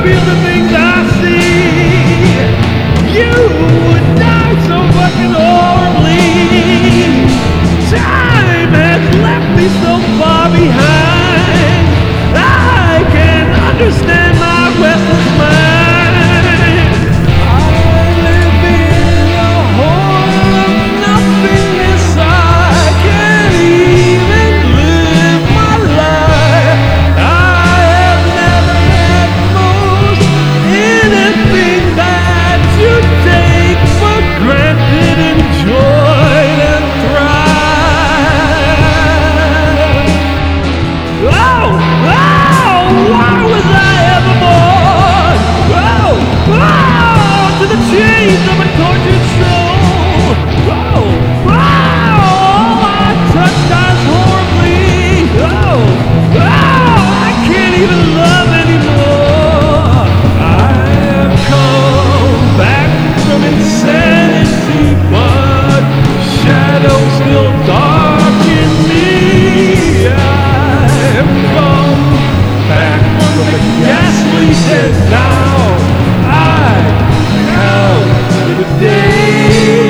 feel the things I see. You would die so fucking horribly. Time has left me so far behind. I can understand my restless mind. I live in a hole of nothingness. I can't even live my life. I have never had most anything that you take for granted, enjoyed and thrive. Oh, why was I ever born? To the chains of a tortured soul. All I touch dies horribly. I can't even love anymore. I have come back from insanity, but shadows still darken me. I have come back from the ghastly dead now. I count the day.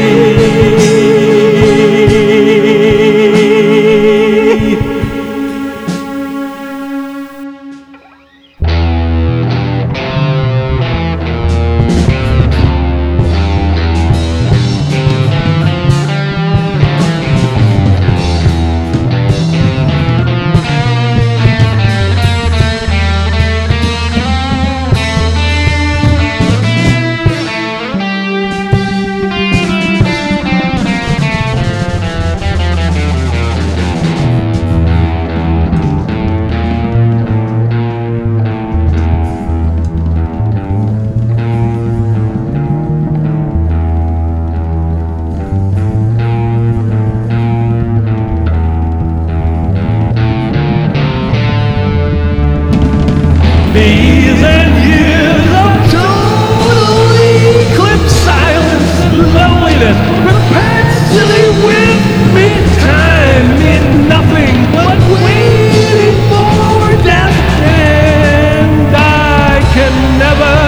Days and years of total eclipse, silence, loneliness, perpetually with me. Time meant nothing but waiting for death, and I can never